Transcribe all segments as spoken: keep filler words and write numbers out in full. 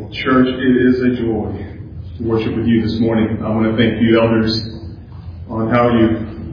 Church, it is a joy to worship with you this morning. I want to thank you, elders, on how you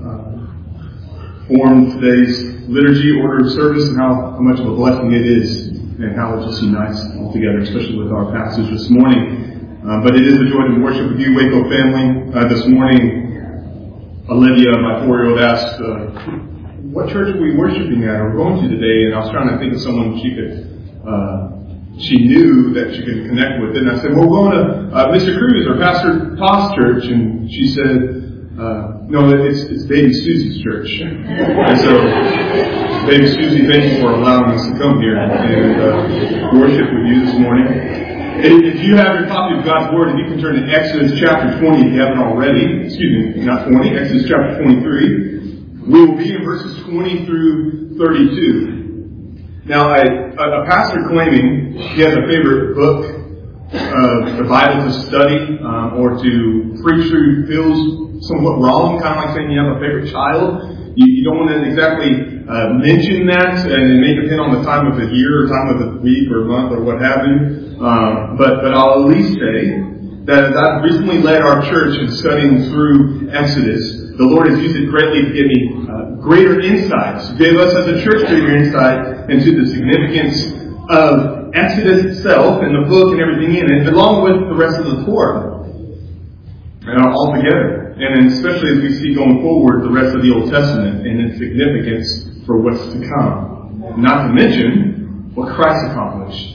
uh, formed today's liturgy, order of service, and how, how much of a blessing it is, and how it just unites all together, especially with our passage this morning. Uh, but it is a joy to worship with you, Waco family. Uh, this morning, Olivia, my four-year-old, asked, uh, what church are we worshiping at or going to today? And I was trying to think of someone she could... Uh, She knew that she could connect with it. And I said, well, we're going to uh, Mister Cruz or Pastor Toss Church. And she said, uh, no, it's, it's Baby Susie's church. And so, Baby Susie, thank you for allowing us to come here and uh, worship with you this morning. If you have your copy of God's Word, if you can turn to Exodus chapter twenty, if you haven't already, excuse me, not twenty, Exodus chapter twenty-three, we will be in verses twenty through thirty-two. Now, a, a pastor claiming he has a favorite book of the Bible to study um, or to preach through feels somewhat wrong, kind of like saying you have a favorite child. You, you don't want to exactly uh, mention that, and it may depend on the time of the year or time of the week or month or what have you. Um, but, but I'll at least say that as I've recently led our church in studying through Exodus, the Lord has used it greatly to give me uh, greater insights, give us as a church greater insight into the significance of Exodus itself and the book and everything in it, along with the rest of the Torah, and all together. And especially as we see going forward the rest of the Old Testament and its significance for what's to come. Not to mention what Christ accomplished.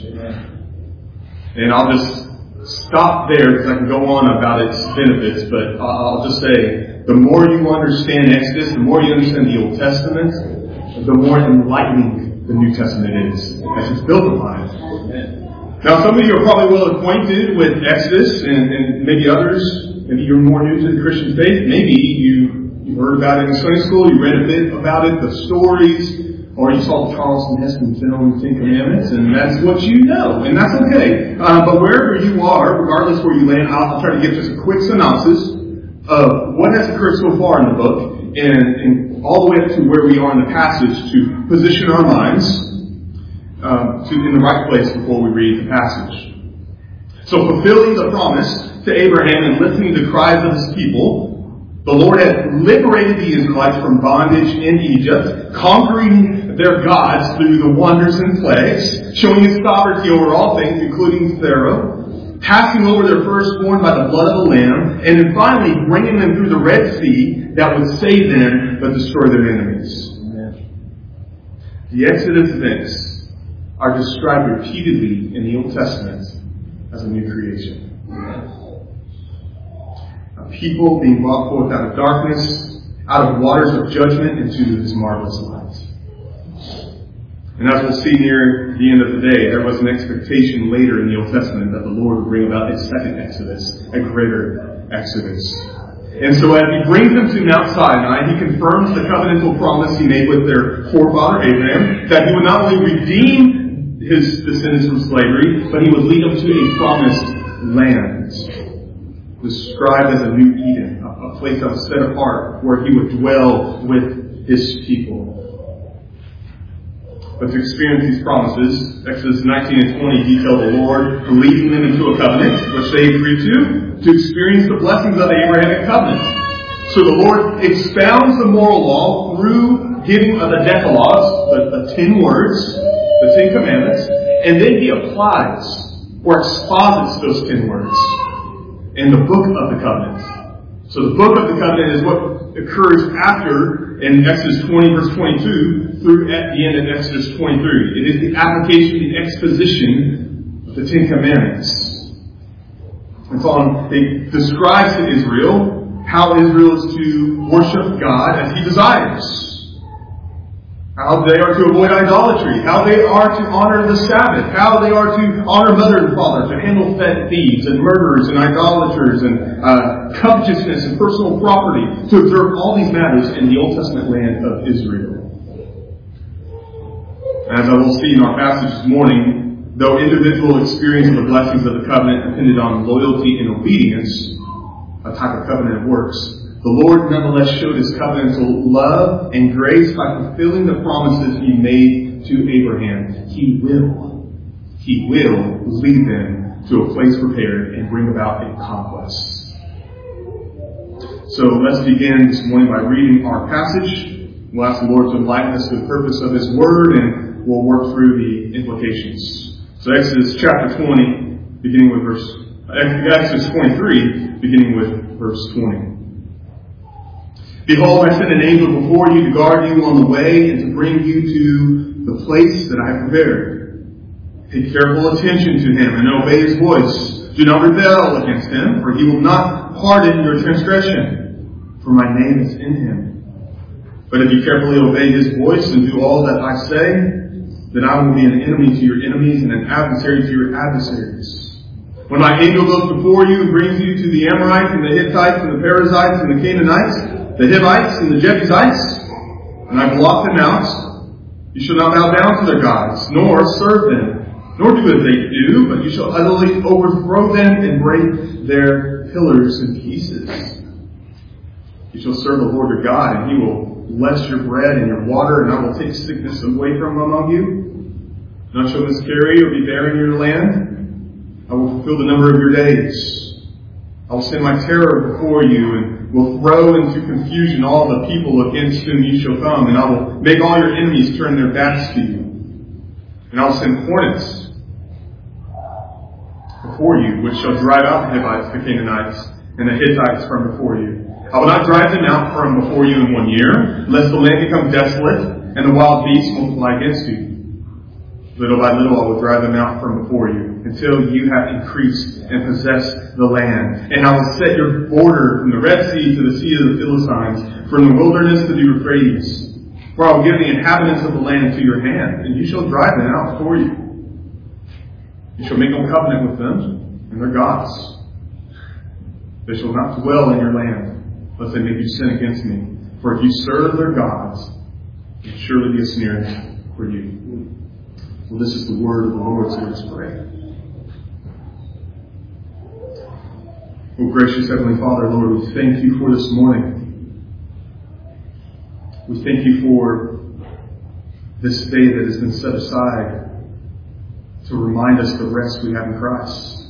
And I'll just stop there because I can go on about its benefits, but I'll just say, the more you understand Exodus, the more you understand the Old Testament, the more enlightening the New Testament is, as it's built upon it. Now, some of you are probably well acquainted with Exodus, and, and maybe others, maybe you're more new to the Christian faith. Maybe you, you heard about it in Sunday school, you read a bit about it, the stories, or you saw the Charleston Heston film, The Ten Commandments, and that's what you know, and that's okay. Uh, but wherever you are, regardless where you land, I'll, I'll try to give just a quick synopsis of what has occurred so far in the book, and, and all the way up to where we are in the passage to position our minds um, to in the right place before we read the passage. So fulfilling the promise to Abraham and listening to the cries of his people, the Lord had liberated the Israelites from bondage in Egypt, conquering their gods through the wonders and plagues, showing his sovereignty over all things, including Pharaoh, passing over their firstborn by the blood of the Lamb, and then finally bringing them through the Red Sea that would save them but destroy their enemies. Amen. The Exodus events are described repeatedly in the Old Testament as a new creation. A people being brought forth out of darkness, out of waters of judgment, into His marvelous light. And as we'll see near the end of the day, there was an expectation later in the Old Testament that the Lord would bring about a second Exodus, a greater Exodus. And so as He brings them to Mount Sinai, He confirms the covenantal promise He made with their forefather Abraham, that He would not only redeem His descendants from slavery, but He would lead them to a promised land, described as a new Eden, a place that was set apart where He would dwell with His people. But to experience these promises, Exodus nineteen and twenty detail the Lord leading them into a covenant, which they agreed to, to experience the blessings of the Abrahamic covenant. So the Lord expounds the moral law through giving of the Decalogue, the, the ten words, the Ten Commandments, and then He applies or exposits those ten words in the book of the covenant. So the book of the covenant is what occurs after in Exodus twenty, verse twenty-two, through at the end of Exodus twenty-three. It is the application, the exposition of the Ten Commandments. And so on, it describes to Israel how Israel is to worship God as He desires. How they are to avoid idolatry. How they are to honor the Sabbath. How they are to honor mother and father. To handle thieves and murderers and idolaters and uh, covetousness and personal property. To observe all these matters in the Old Testament land of Israel. As I will see in our passage this morning, though individual experience of the blessings of the covenant depended on loyalty and obedience, a type of covenant of works, the Lord nonetheless showed His covenantal love and grace by fulfilling the promises He made to Abraham. He will. He will lead them to a place prepared and bring about a conquest. So let's begin this morning by reading our passage. We'll ask the Lord to enlighten us to the purpose of His Word, and we'll work through the implications. So Exodus chapter twenty, beginning with verse, Exodus twenty-three, beginning with verse twenty. Behold, I send an angel before you to guard you on the way and to bring you to the place that I have prepared. Pay careful attention to him and obey his voice. Do not rebel against him, for he will not pardon your transgression, for my name is in him. But if you carefully obey his voice and do all that I say, then I will be an enemy to your enemies and an adversary to your adversaries. When my angel goes before you and brings you to the Amorites and the Hittites and the Perizzites and the Canaanites, the Hivites and the Jebusites, and I block them out, you shall not bow down to their gods, nor serve them, nor do as they do, but you shall utterly overthrow them and break their pillars in pieces. You shall serve the Lord your God, and he will bless your bread and your water, and I will take sickness away from among you. None shall miscarry or be barren in your land. I will fulfill the number of your days. I will send my terror before you, and will throw into confusion all the people against whom you shall come, and I will make all your enemies turn their backs to you. And I will send hornets before you, which shall drive out the Hivites, the Canaanites, and the Hittites from before you. I will not drive them out from before you in one year, lest the land become desolate, and the wild beasts multiply against you. Little by little I will drive them out from before you, until you have increased and possessed the land. And I will set your border from the Red Sea to the Sea of the Philistines, from the wilderness to the Euphrates. For I will give the inhabitants of the land into your hand, and you shall drive them out before you. You shall make no covenant with them and their gods. They shall not dwell in your land, lest they make you sin against me. For if you serve their gods, it will surely be a snare for you. Well, this is the word of the Lord, so let's pray. Oh, gracious Heavenly Father, Lord, we thank you for this morning. We thank you for this day that has been set aside to remind us the rest we have in Christ.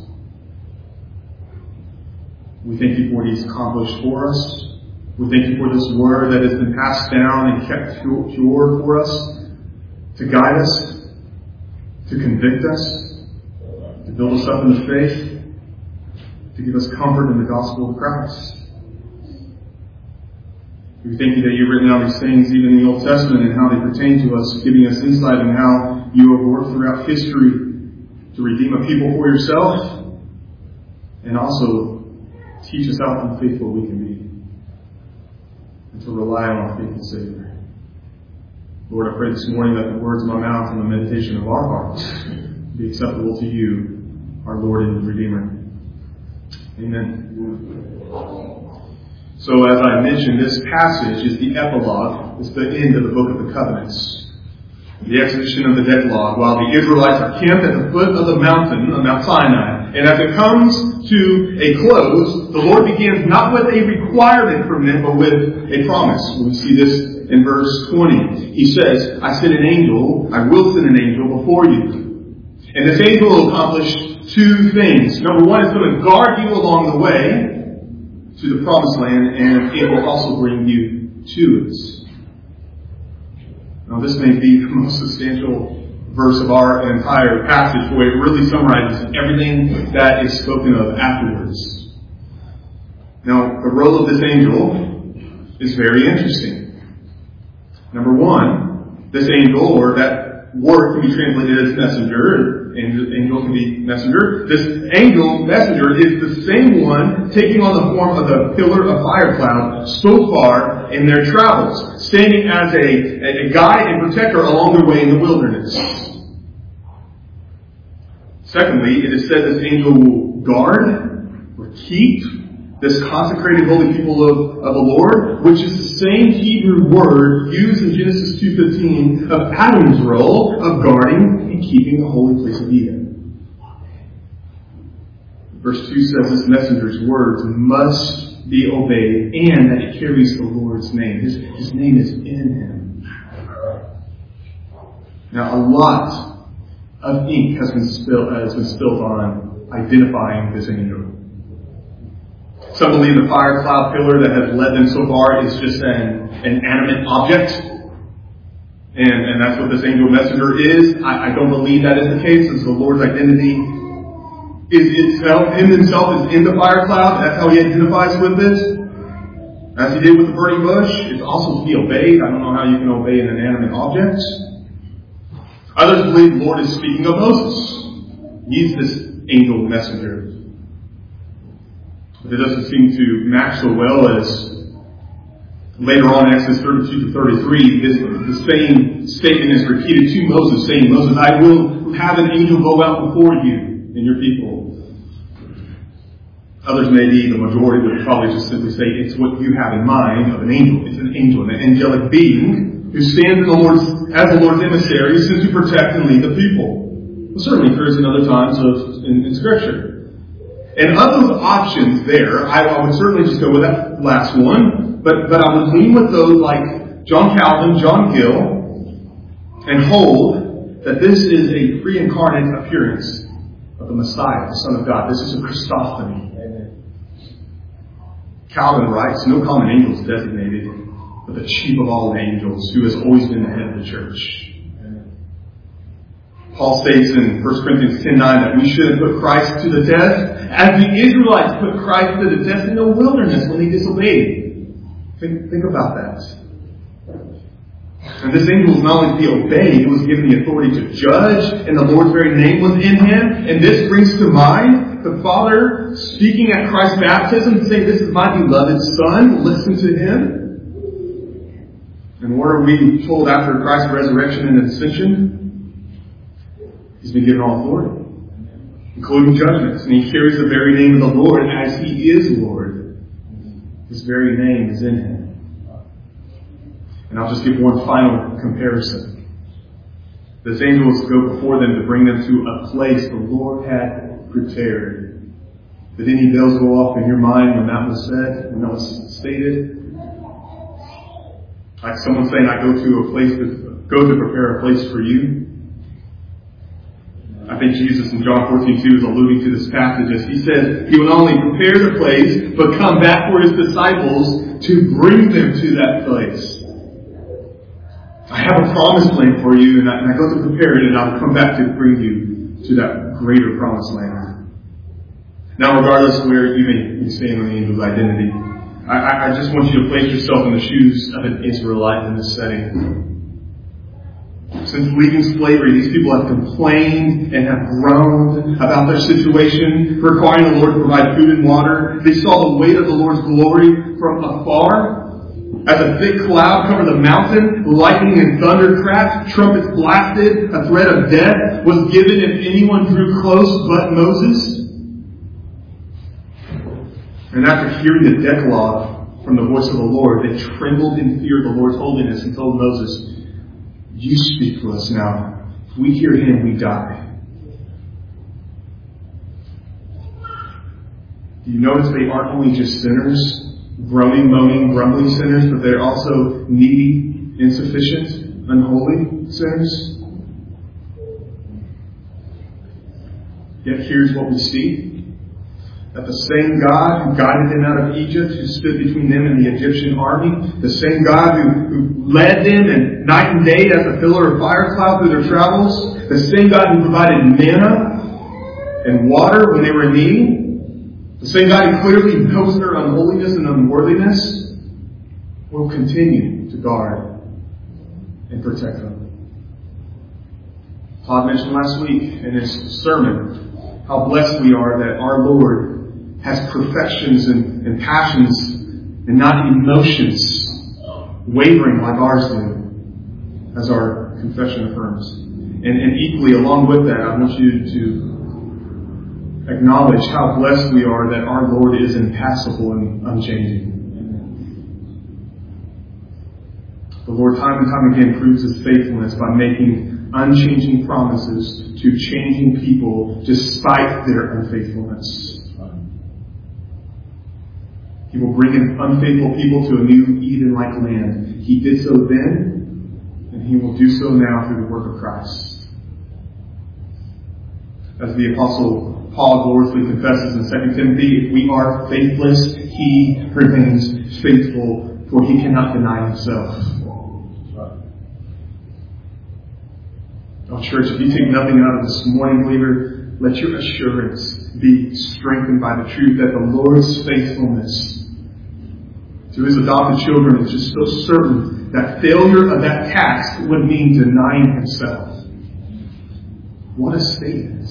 We thank you for what He's accomplished for us. We thank you for this word that has been passed down and kept pure for us, to guide us, to convict us, to build us up in the faith, to give us comfort in the gospel of Christ. We thank you that you've written down these things even in the Old Testament and how they pertain to us, giving us insight in how you have worked throughout history to redeem a people for yourself, and also teach us how unfaithful we can be, and to rely on our faithful Savior. Lord, I pray this morning that the words of my mouth and the meditation of our hearts be acceptable to you, our Lord and Redeemer. Amen. So as I mentioned, this passage is the epilogue. It's the end of the book of the covenants. The execution of the Decalogue, while the Israelites are camped at the foot of the mountain of Mount Sinai. And as it comes to a close, the Lord begins not with a requirement from them, but with a promise. We see this in verse twenty. He says, I send an angel, I will send an angel before you. And this angel will accomplish two things. Number one, it's going to guard you along the way to the promised land, and it will also bring you to it. Now, this may be the most substantial verse of our entire passage, where it really summarizes everything that is spoken of afterwards. Now, the role of this angel is very interesting. Number one, this angel, or that word can be translated as messenger. Angel can be messenger. This angel, messenger, is the same one taking on the form of the pillar of fire cloud so far in their travels, standing as a, a guide and protector along their way in the wilderness. Secondly, it is said this angel will guard or keep this consecrated holy people of, of the Lord, which is the same Hebrew word used in Genesis two fifteen of Adam's role of guarding and keeping the holy place of Eden. Verse two says this messenger's words must be obeyed, and that it carries the Lord's name. His, his name is in him. Now, a lot of ink has been spilled, has been spilled on identifying this angel. Some believe the fire cloud pillar that has led them so far is just an, an animate object. And, and that's what this angel messenger is. I, I don't believe that is the case, as the Lord's identity is itself, him himself is in the fire cloud. That's how he identifies with it. As he did with the burning bush, it's also to be obeyed. I don't know how you can obey an inanimate object. Others believe the Lord is speaking of Moses. He's this angel messenger. But it doesn't seem to match so well as later on, Exodus thirty-two to thirty-three, this, the same statement is repeated to Moses, saying, Moses, I will have an angel go out before you and your people. Others, maybe the majority, would probably just simply say it's what you have in mind of an angel. It's an angel, an angelic being who stands in the Lord's, as the Lord's emissary, sent to protect and lead the people. Well, certainly occurs in other times of, in, in Scripture. And of those options there, I, I would certainly just go with that last one, but, but I would lean with those like John Calvin, John Gill, and hold that this is a pre-incarnate appearance of the Messiah, the Son of God. This is a Christophany. Calvin writes, no common angel is designated, but the chief of all angels, who has always been the head of the church. Paul states in First Corinthians ten nine that we should have put Christ to the test, as the Israelites put Christ to the test in the wilderness when they disobeyed. Think, think about that. And this angel was not only to be obeyed, he was given the authority to judge, and the Lord's very name was in him. And this brings to mind the Father speaking at Christ's baptism, saying, this is my beloved Son, listen to him. And what are we told after Christ's resurrection and ascension? He's been given all authority, including judgments. And he carries the very name of the Lord as he is Lord. His very name is in him. And I'll just give one final comparison. This angel was to go before them to bring them to a place the Lord had prepared. Did any bells go off in your mind when that was said, when that was stated? Like someone saying, I go to a place to go to prepare a place for you. I think Jesus in John fourteen two is alluding to this passage as he says he will not only prepare the place, but come back for his disciples to bring them to that place. I have a promised land for you, and I, and I go to prepare it, and I'll come back to bring you to that greater promised land. Now, regardless of where you may be staying on the angel's identity, I, I just want you to place yourself in the shoes of an Israelite in this setting. Since leaving slavery, these people have complained and have groaned about their situation, requiring the Lord to provide food and water. They saw the weight of the Lord's glory from afar. As a thick cloud covered the mountain, lightning and thunder cracked, trumpets blasted, a threat of death was given if anyone drew close but Moses. And after hearing the Decalogue from the voice of the Lord, they trembled in fear of the Lord's holiness and told Moses, you speak to us now. If we hear him, we die. Do you notice they aren't only just sinners, groaning, moaning, grumbling sinners, but they're also needy, insufficient, unholy sinners? Yet here's what we see. That the same God who guided them out of Egypt, who stood between them and the Egyptian army, the same God who, who led them and night and day as a pillar of fire cloud through their travels, the same God who provided manna and water when they were in need, the same God who clearly knows their unholiness and unworthiness, will continue to guard and protect them. Todd mentioned last week in his sermon how blessed we are that our Lord has perfections and, and passions and not emotions wavering like ours do, as our confession affirms. And, and equally, along with that, I want you to acknowledge how blessed we are that our Lord is impassible and unchanging. The Lord time and time again proves His faithfulness by making unchanging promises to changing people despite their unfaithfulness. He will bring in unfaithful people to a new Eden-like land. He did so then, and He will do so now through the work of Christ. As the Apostle Paul gloriously confesses in Second Timothy, if we are faithless, he remains faithful, for he cannot deny himself. Oh, church, if you take nothing out of this morning, believer, let your assurance be strengthened by the truth that the Lord's faithfulness to his adopted children is just so certain that failure of that task would mean denying himself. What a statement.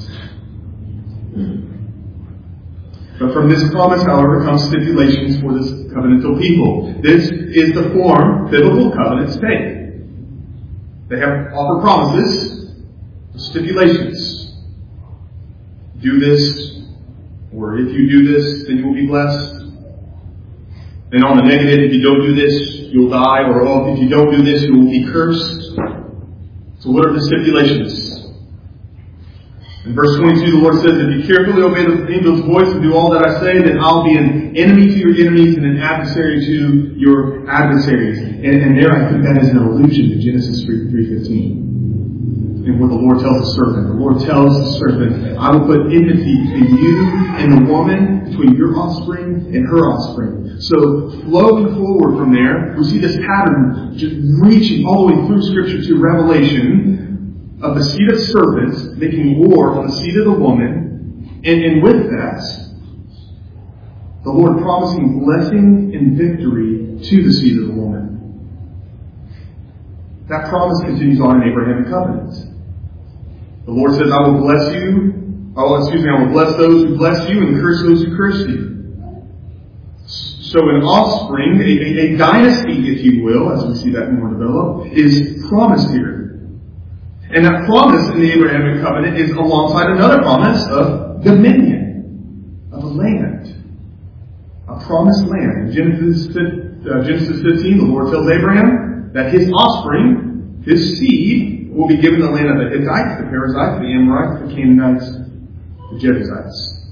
But from this promise, however, come stipulations for this covenantal people. This is the form biblical covenants take. They have offer promises, stipulations. Do this, or if you do this, then you will be blessed. And on the negative, if you don't do this, you'll die, or oh, if you don't do this, you will be cursed. So what are the stipulations? In verse twenty-two, the Lord says, if you carefully obey the angel's voice and do all that I say, then I'll be an enemy to your enemies and an adversary to your adversaries. And, and there I think that is an allusion to Genesis three fifteen. And what the Lord tells the serpent. The Lord tells the serpent, I will put enmity between you and the woman, between your offspring and her offspring. So flowing forward from there, we see this pattern just reaching all the way through Scripture to Revelation of the seed of serpents making war on the seed of the woman. And, and with that, the Lord promising blessing and victory to the seed of the woman. That promise continues on in Abrahamic covenant. The Lord says, I will bless you. Oh, excuse me, I will bless those who bless you and curse those who curse you. So an offspring, a, a, a dynasty, if you will, as we see that more developed, is promised here. And that promise in the Abrahamic covenant is alongside another promise of dominion, of a land. A promised land. In Genesis, uh, Genesis fifteen, the Lord tells Abraham that his offspring, his seed, will be given the land of the Hittites, the Perizzites, the Amorites, the Canaanites, the Jebusites.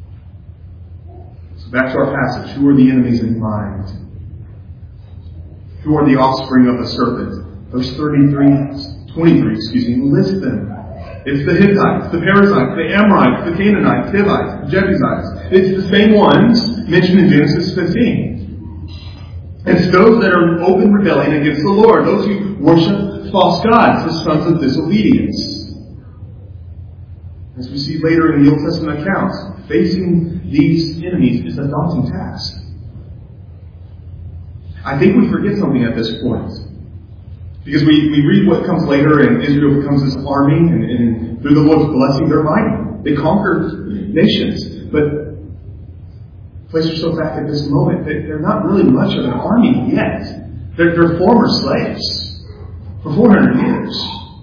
So back to our passage. Who are the enemies in mind? Who are the offspring of the serpent? Verse thirty-three, twenty-three, excuse me, list them. It's the Hittites, the Perizzites, the Amorites, the Canaanites, Hivites, the Jebusites. It's the same ones mentioned in Genesis fifteen. It's those that are in open rebellion against the Lord, those who worship false gods, the sons of disobedience. As we see later in the Old Testament accounts, facing these enemies is a daunting task. I think we forget something at this point. Because we, we read what comes later, and Israel becomes this army, and, and through the Lord's blessing, they're mighty. They conquered nations. But place yourself back at this moment, they, they're not really much of an army yet. They're, they're former slaves. For four hundred years.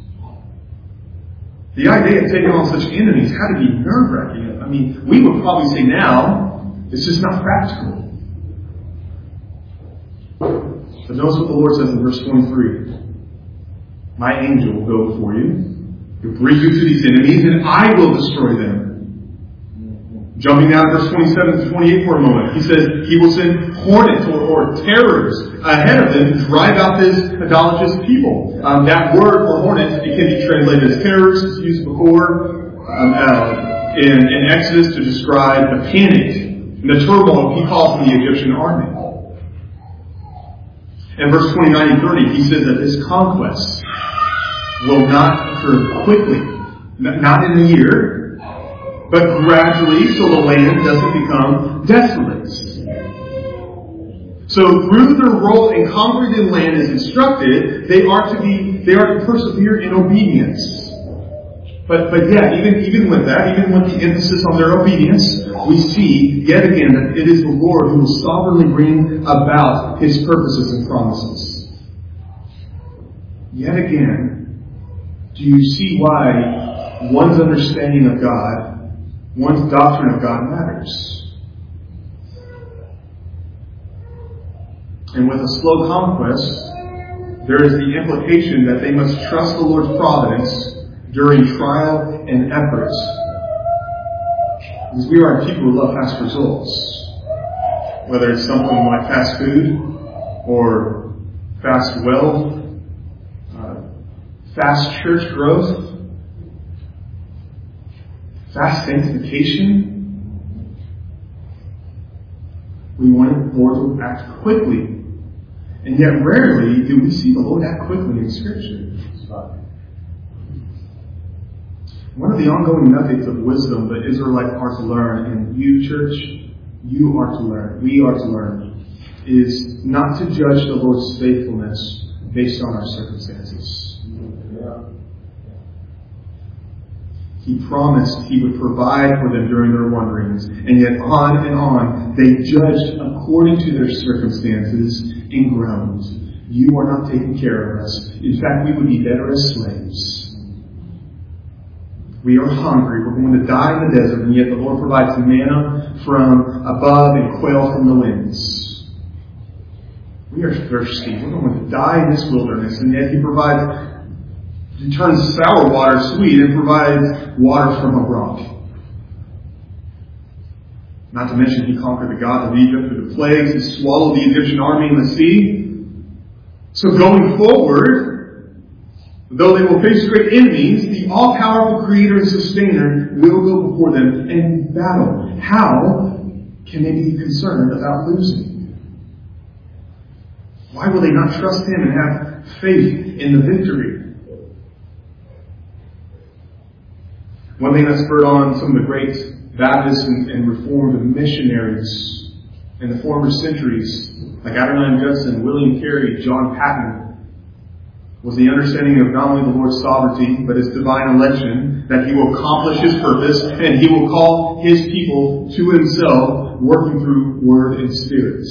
The idea of taking on such enemies had to be nerve-wracking. I mean, we would probably say now, it's just not practical. But notice what the Lord says in verse twenty-three. My angel will go before you. He'll bring you to these enemies, and I will destroy them. Jumping down to verse twenty-seven to twenty-eight for a moment. He says, he will send hornets or, or terrors ahead of them to drive out this idolatrous people. Um, that word for hornets, it can be translated as terrors. It's used before um, uh, in, in Exodus to describe the panic and the turmoil he caused in the Egyptian army. In verse twenty-nine and thirty, he says that this conquest will not occur quickly, not in a year, but gradually, so the land doesn't become desolate. So through their role in conquering the land as instructed, they are to be, they are to persevere in obedience. But but yeah, even even with that, even with the emphasis on their obedience, we see yet again that it is the Lord who will sovereignly bring about His purposes and promises. Yet again, do you see why one's understanding of God, one's doctrine of God matters? And with a slow conquest, there is the implication that they must trust the Lord's providence during trial and efforts. Because we are people who love fast results. Whether it's something like fast food, or fast wealth, uh, fast church growth, fast sanctification. We want the Lord to act quickly. And yet rarely do we see the Lord act quickly in Scripture. One of the ongoing nuggets of wisdom that Israelites are to learn, and you, church, you are to learn, we are to learn, is not to judge the Lord's faithfulness based on our circumstances. He promised He would provide for them during their wanderings, and yet on and on they judged according to their circumstances and groaned. You are not taking care of us. In fact, we would be better as slaves. We are hungry. We're going to die in the desert, and yet the Lord provides manna from above and quail from the winds. We are thirsty. We're going to die in this wilderness, and yet He provides, He turns sour water sweet and provides water from a rock. Not to mention He conquered the gods of Egypt through the plagues. He swallowed the Egyptian army in the sea. So going forward, though they will face great enemies, the all-powerful Creator and Sustainer will go before them and battle. How can they be concerned about losing? Why will they not trust Him and have faith in the victory? One thing that spurred on some of the great Baptist and, and Reformed missionaries in the former centuries, like Adoniram Judson, William Carey, John Paton, was the understanding of not only the Lord's sovereignty, but His divine election, that He will accomplish His purpose, and He will call His people to Himself, working through word and spirit.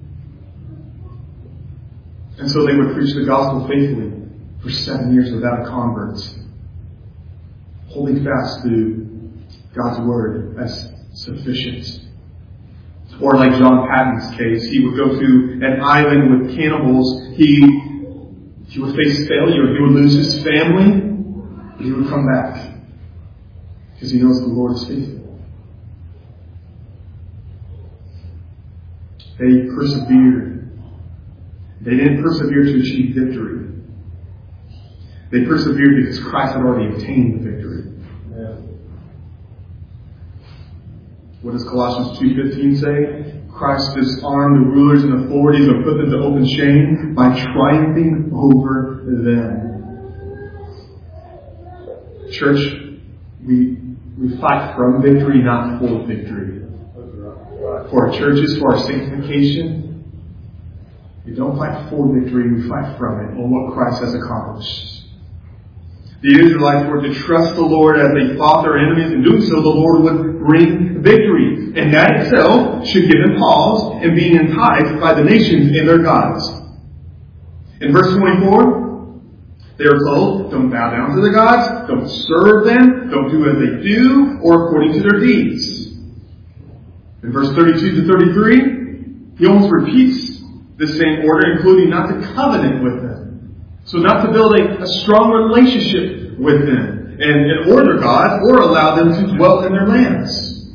And so they would preach the gospel faithfully for seven years without a convert, holding fast to God's word as sufficient. Or like John Patton's case, he would go to an island with cannibals. He, he would face failure. He would lose his family. But he would come back because he knows the Lord is faithful. They persevered. They didn't persevere to achieve victory. They persevered because Christ had already obtained the victory. What does Colossians two fifteen say? Christ disarmed the rulers and authorities and put them to open shame by triumphing over them. Church, we we fight from victory, not for victory. For our churches, for our sanctification, we don't fight for victory, we fight from it, on what Christ has accomplished. The Israelites were to trust the Lord as they fought their enemies. In doing so, the Lord would bring victory. And that itself should give them pause in being enticed by the nations and their gods. In verse twenty-four, they are told, don't bow down to the gods, don't serve them, don't do as they do, or according to their deeds. In verse thirty-two to thirty-three, he almost repeats the same order, including not to covenant with them. So not to build a, a strong relationship with them and, and or their gods, or allow them to dwell in their lands.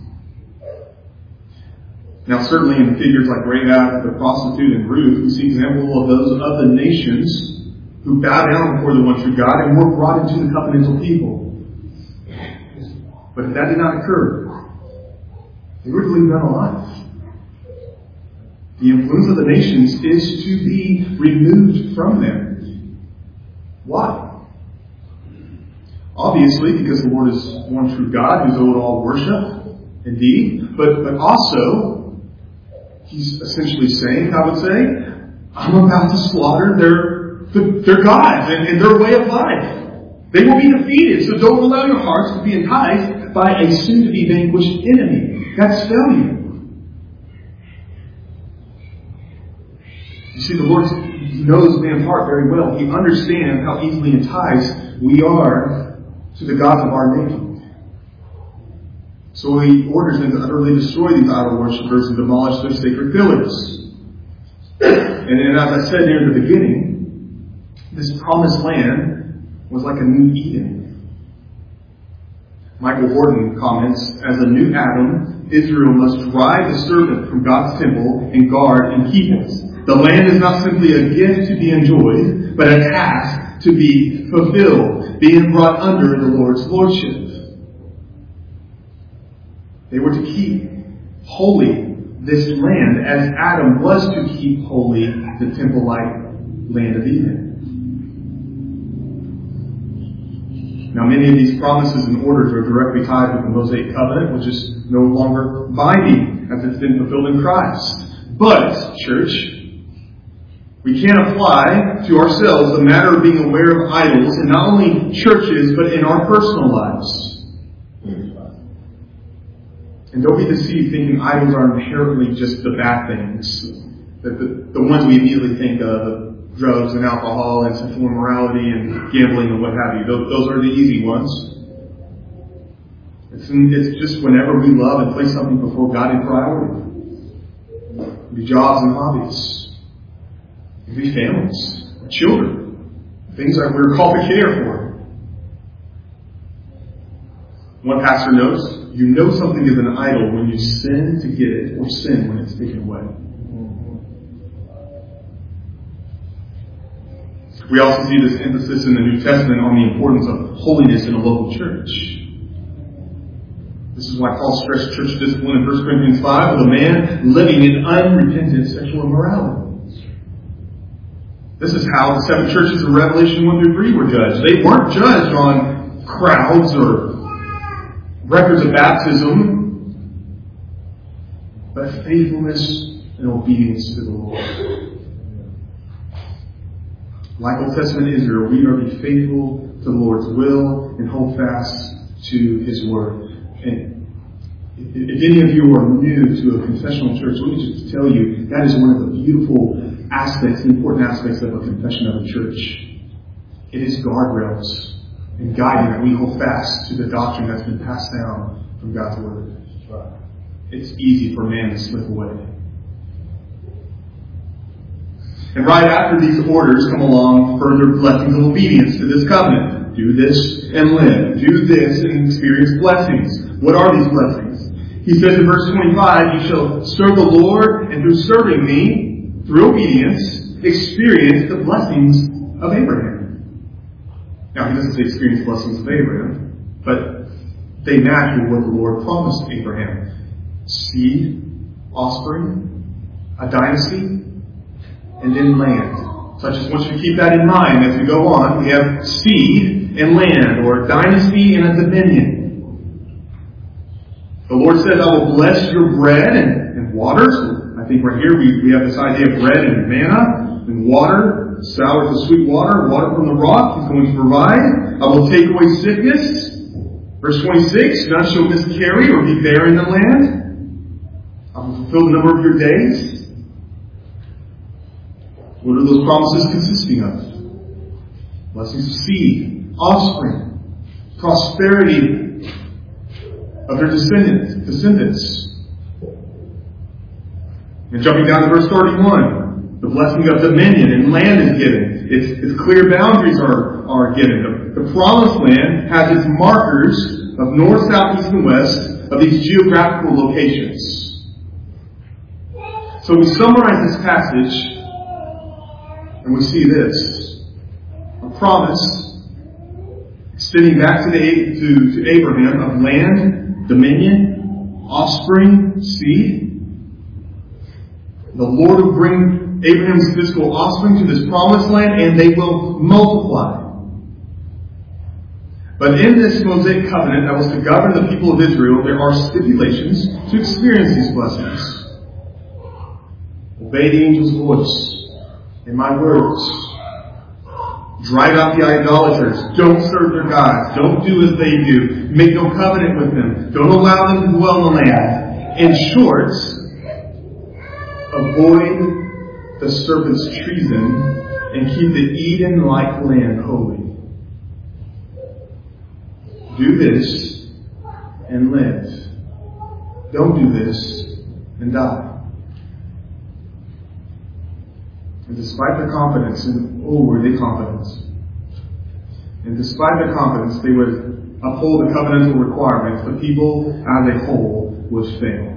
Now certainly in figures like Rahab, the prostitute, and Ruth, we see examples of those of the nations who bow down before the one true God and were brought into the covenantal people. But if that did not occur, they were to leave them alive. The influence of the nations is to be removed from them. Why? Obviously, because the Lord is one true God who's owed all worship, indeed. But, but also, He's essentially saying, I would say, I'm about to slaughter their, their gods and, and their way of life. They will be defeated, so don't allow your hearts to be enticed by a soon-to-be vanquished enemy. That's failure. You see, the Lord knows man's heart very well. He understands how easily enticed we are to the gods of our making. So He orders them to utterly destroy these idol worshippers and demolish their sacred pillars. And, and as I said near the beginning, this promised land was like a new Eden. Michael Horton comments, as a new Adam, Israel must drive the serpent from God's temple and guard and keep it. The land is not simply a gift to be enjoyed, but a task to be fulfilled, being brought under the Lord's lordship. They were to keep holy this land as Adam was to keep holy the temple-like land of Eden. Now, many of these promises and orders are directly tied with the Mosaic covenant, which is no longer binding as it's been fulfilled in Christ. But, church, we can apply to ourselves the matter of being aware of idols in not only churches, but in our personal lives. And don't be deceived thinking idols are inherently just the bad things. The, the, the ones we immediately think of, drugs and alcohol and sexual immorality and gambling and what have you. Those, those are the easy ones. It's, it's just whenever we love and place something before God in priority. It be jobs and hobbies. It be families, children, things that we're called to care for. One pastor notes, you know something is an idol when you sin to get it, or sin when it's taken away. We also see this emphasis in the New Testament on the importance of holiness in a local church. This is why Paul stressed church discipline in First Corinthians five with a man living in unrepentant sexual immorality. This is how the seven churches of Revelation one through three were judged. They weren't judged on crowds or records of baptism, but faithfulness and obedience to the Lord. Like Old Testament Israel, we are to be faithful to the Lord's will and hold fast to His word. And if any of you are new to a confessional church, let me just tell you, that is one of the beautiful aspects, the important aspects of a confession of a church. It is guardrails and guiding that we hold fast to the doctrine that's been passed down from God's word. It's easy for man to slip away. And right after these orders come along further blessings of obedience to this covenant. Do this and live. Do this and experience blessings. What are these blessings? He says in verse twenty-five, you shall serve the Lord, and through serving me, through obedience, experience the blessings of Abraham. Now, he doesn't say experience blessings of Abraham, but they match with what the Lord promised Abraham. Seed, offspring, a dynasty, and then land. So I just want you to keep that in mind as we go on. We have seed and land, or a dynasty and a dominion. The Lord says, I will bless your bread and, and water. So I think right here we, we have this idea of bread and manna and water, sour to sweet water, water from the rock. He's going to provide. I will take away sickness. Verse twenty-six, none shall miscarry or be barren in the land. I will fulfill the number of your days. What are those promises consisting of? Blessings of seed, offspring, prosperity of their descendants. descendants. And jumping down to verse thirty-one, the blessing of dominion and land is given. Its, its clear boundaries are, are given. The, the promised land has its markers of north, south, east, and west of these geographical locations. So we summarize this passage and we see this. A promise extending back to, the, to, to Abraham of land, dominion, offspring, seed. The Lord will bring Abraham's physical offspring to this promised land and they will multiply. But in this Mosaic covenant that was to govern the people of Israel, there are stipulations to experience these blessings. Obey the angel's voice. In my words, drive out the idolaters. Don't serve their gods. Don't do as they do. Make no covenant with them. Don't allow them to dwell in the land. In short, avoid the serpent's treason and keep the Eden-like land holy. Do this and live. Don't do this and die. And despite their confidence, and oh, were they confident? And despite their confidence, they would uphold the covenantal requirements. The people as a whole would fail.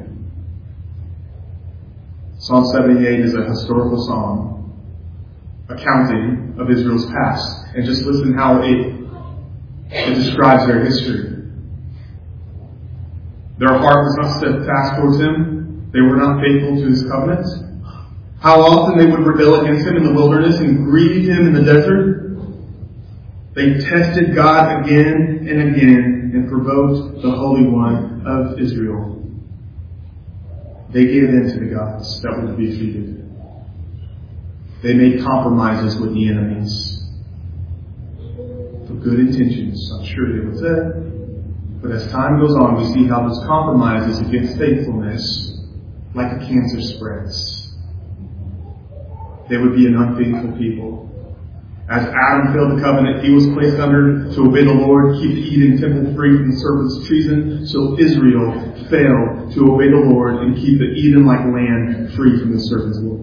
Psalm seventy-eight is a historical psalm accounting of Israel's past. And just listen how it, it describes their history. Their heart was not steadfast towards Him. They were not faithful to His covenant. How often they would rebel against Him in the wilderness and grieve Him in the desert. They tested God again and again and provoked the Holy One of Israel. They gave in to the gods that would be defeated. They made compromises with the enemies. For good intentions, I'm sure they would say. But as time goes on, we see how those compromises against faithfulness, like a cancer, spreads. They would be an unfaithful people. As Adam failed the covenant, he was placed under to obey the Lord, keep the Eden temple free from the serpent's treason. So Israel failed to obey the Lord and keep the Eden-like land free from the serpent's will.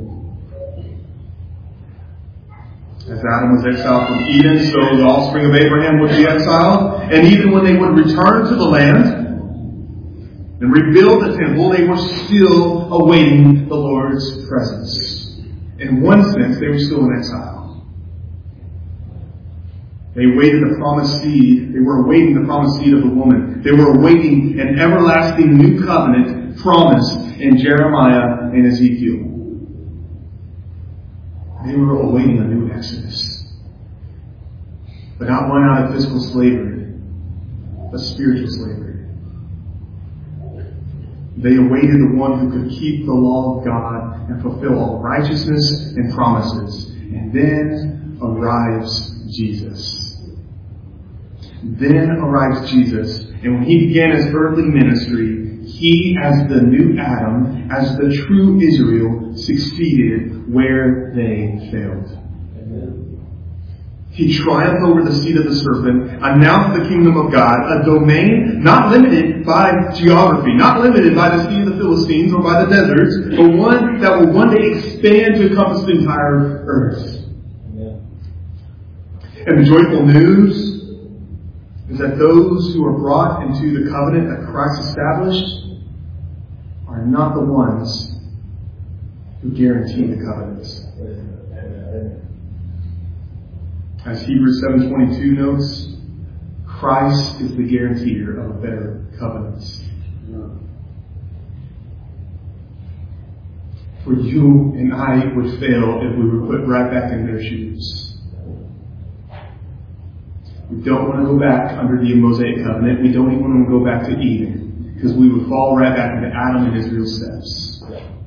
As Adam was exiled from Eden, so the offspring of Abraham would be exiled. And even when they would return to the land and rebuild the temple, they were still awaiting the Lord's presence. In one sense, they were still in exile. They awaited the promised seed. They were awaiting the promised seed of the woman. They were awaiting an everlasting new covenant promised in Jeremiah and Ezekiel. They were awaiting a new Exodus. But not one out of physical slavery, but spiritual slavery. They awaited the one who could keep the law of God and fulfill all righteousness and promises. And then arrives Jesus. Then arrives Jesus. And when He began His earthly ministry, He, as the new Adam, as the true Israel, succeeded where they failed. Amen. He triumphed over the seed of the serpent, announced the kingdom of God, a domain not limited by geography, not limited by the sea of the Philistines or by the deserts, but one that will one day expand to encompass the entire earth. Amen. And the joyful news is that those who are brought into the covenant that Christ established are not the ones who guarantee the covenants. As Hebrews seven twenty-two notes, Christ is the guarantor of a better covenant. For you and I would fail if we were put right back in their shoes. We don't want to go back under the Mosaic covenant. We don't even want to go back to Eden, because we would fall right back into Adam and Israel's steps.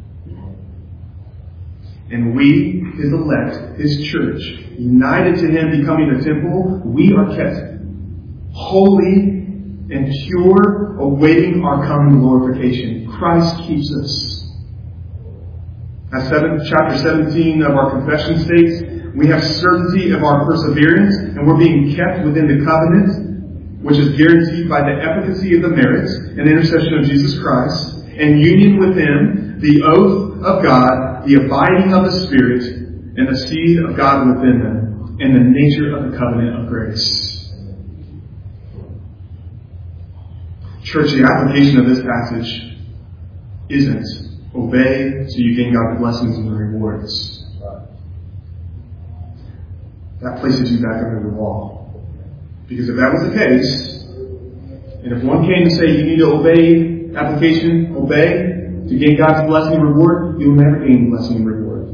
And we, His elect, His church, united to Him, becoming a temple, we are kept holy and pure, awaiting our coming glorification. Christ keeps us. As seven, chapter seventeen of our confession states, we have certainty of our perseverance, and we're being kept within the covenant, which is guaranteed by the efficacy of the merits and intercession of Jesus Christ, and union with Him, the oath of God, the abiding of the Spirit, and the seed of God within them, and the nature of the covenant of grace. Church, the application of this passage isn't obey so you gain God's blessings and rewards. That places you back under the law. Because if that was the case, and if one came to say you need to obey, application, obey, to gain God's blessing and reward, you'll never gain blessing and reward.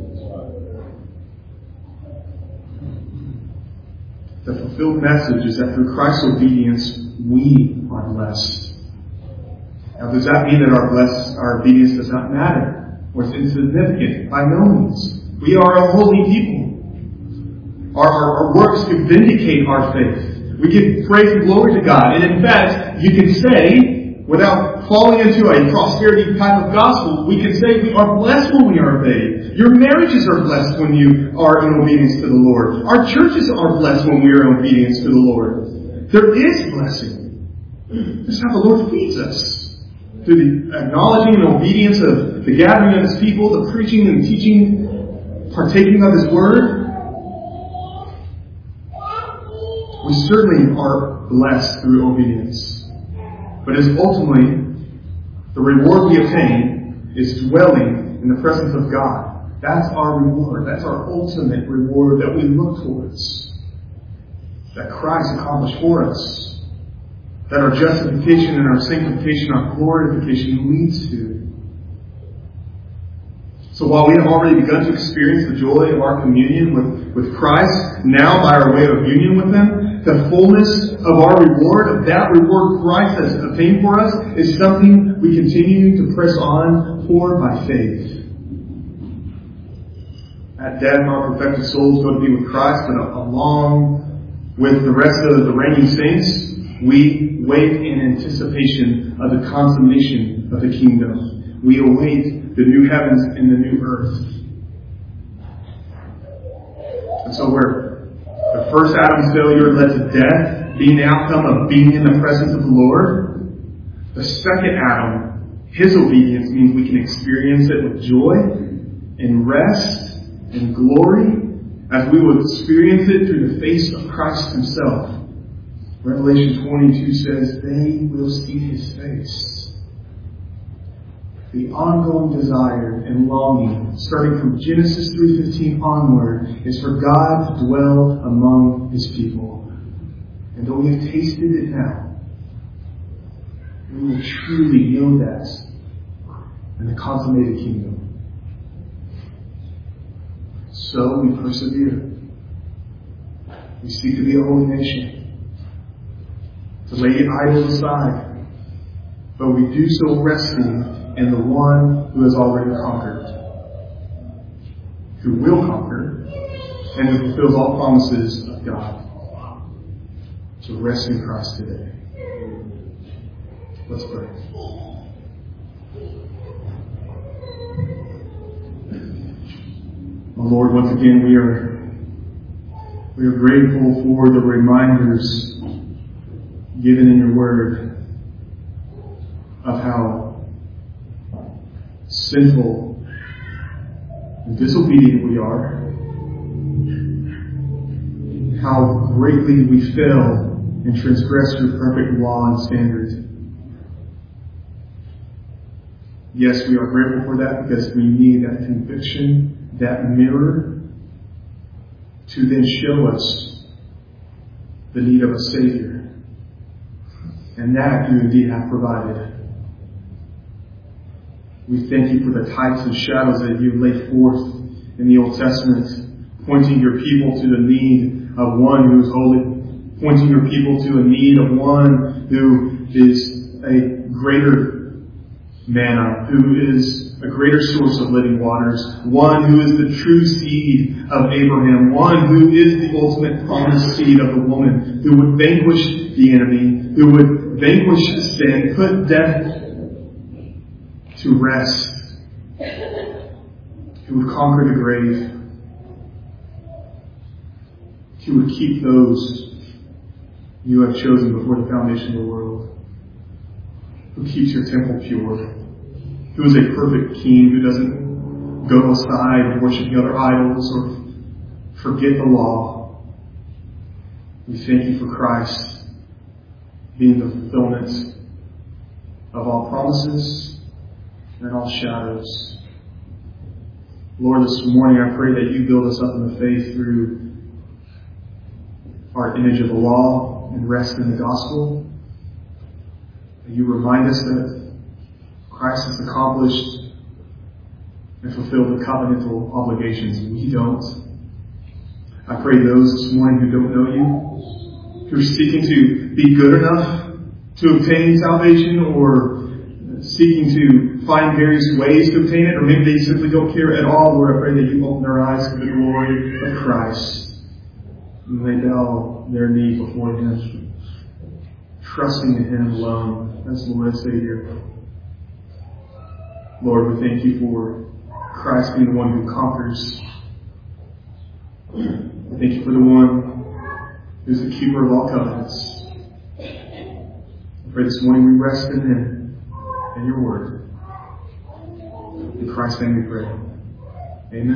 The fulfilled message is that through Christ's obedience, we are blessed. Now, does that mean that our bless, our obedience does not matter, or it's insignificant? By no means. We are a holy people. Our, our, our works can vindicate our faith. We give praise and glory to God. And in fact, you can say, without falling into a prosperity type of gospel, we can say we are blessed when we are obeyed. Your marriages are blessed when you are in obedience to the Lord. Our churches are blessed when we are in obedience to the Lord. There is blessing. This is how the Lord feeds us. Through the acknowledging and obedience of the gathering of His people, the preaching and teaching, partaking of His Word. We certainly are blessed through obedience. But as ultimately, the reward we obtain is dwelling in the presence of God. That's our reward. That's our ultimate reward that we look towards. That Christ accomplished for us. that our justification and our sanctification, our glorification leads to. So while we have already begun to experience the joy of our communion with, with Christ, now by our way of union with Him, the fullness of our reward, of that reward Christ has obtained for us, is something we continue to press on for by faith. At death, our perfected souls go to be with Christ, but along with the rest of the reigning saints, we wait in anticipation of the consummation of the kingdom. We await the new heavens and the new earth. And so where the first Adam's failure led to death, being the outcome of being in the presence of the Lord, the second Adam, his obedience means we can experience it with joy and rest and glory as we will experience it through the face of Christ Himself. Revelation twenty-two says, they will see His face. The ongoing desire and longing, starting from Genesis three fifteen onward, is for God to dwell among His people. And though we have tasted it now, we will truly know that in the consummated kingdom. So we persevere. We seek to be a holy nation, to lay idols aside, but we do so resting in the one who has already conquered, who will conquer, and who fulfills all promises of God. So rest in Christ today. Let's pray. Oh Lord, once again we are we are grateful for the reminders given in your word of how sinful and disobedient we are, how greatly we fail and transgress your perfect law and standards. Yes, we are grateful for that because we need that conviction, that mirror, to then show us the need of a Savior. And that you indeed have provided. We thank you for the types and shadows that you laid forth in the Old Testament, pointing your people to the need of one who is holy, pointing your people to a need of one who is a greater manna, who is a greater source of living waters, one who is the true seed of Abraham, one who is the ultimate promised seed of the woman, who would vanquish the enemy, who would vanquish sin, put death to rest, who would conquer the grave, who would keep those you have chosen before the foundation of the world, who keeps your temple pure, who is a perfect king, who doesn't go aside worshiping other idols or forget the law. We thank you for Christ being the fulfillment of all promises and all shadows. Lord, this morning I pray that you build us up in the faith through our image of the law and rest in the gospel. That you remind us that Christ has accomplished and fulfilled the covenantal obligations. We don't. I pray those this morning who don't know you, who are seeking to be good enough to obtain salvation, or seeking to find various ways to obtain it, or maybe they simply don't care at all, Lord, I pray that you open their eyes to the glory of Christ. And they bow their knee before Him, trusting in Him alone as Lord and Savior. Lord, we thank you for Christ being the one who conquers. We thank you for the one who's the keeper of all covenants. I pray this morning we rest in Him and your word. In Christ's name we pray. Amen.